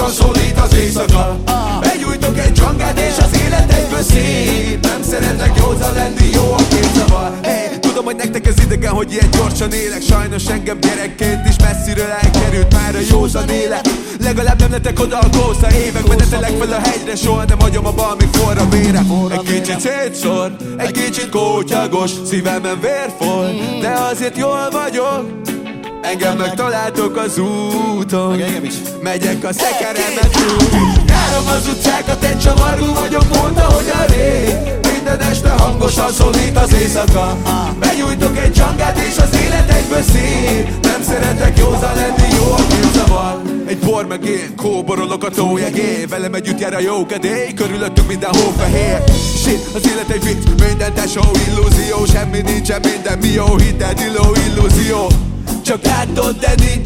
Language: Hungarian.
hangosan szólít az éjszaka. Begyújtok egy dzsangát és az élet egyből szép. Nem szeretek józan lenni, jó a képzavar. Hey, tudom, hogy nektek ez idegen, hogy ilyen gyorsan élek. Sajnos engem gyerekként is messziről elkerült már a józan élet. Legalább nem lettek oda a gósza évek. Menetelek fel a hegyre, soha nem hagyom a bal, míg forra vére. Egy kicsit szétszor, egy kicsit kótyagos, szívemen vér foly, de azért jól vagyok. Engem megtaláltok az úton, megyek a szekeremet úgy. Járom az utcákat, egy csavarú vagyok, mondta, hogy a rég. Minden este hangosan szólít az éjszaka. Begyújtok egy dzsangát és az élet egyből szép. Nem szeretek józan lenni, jó a képzavar. Egy bor meg én, kóborolok a tójegén. Velem együtt jár a jó kedély, körülöttünk minden hófehér. Shit, az élet egy vicc, minden tesó illúzió. Semmi nincsen, minden mi jó, hidd el, illúzió. Csak látod, de nincs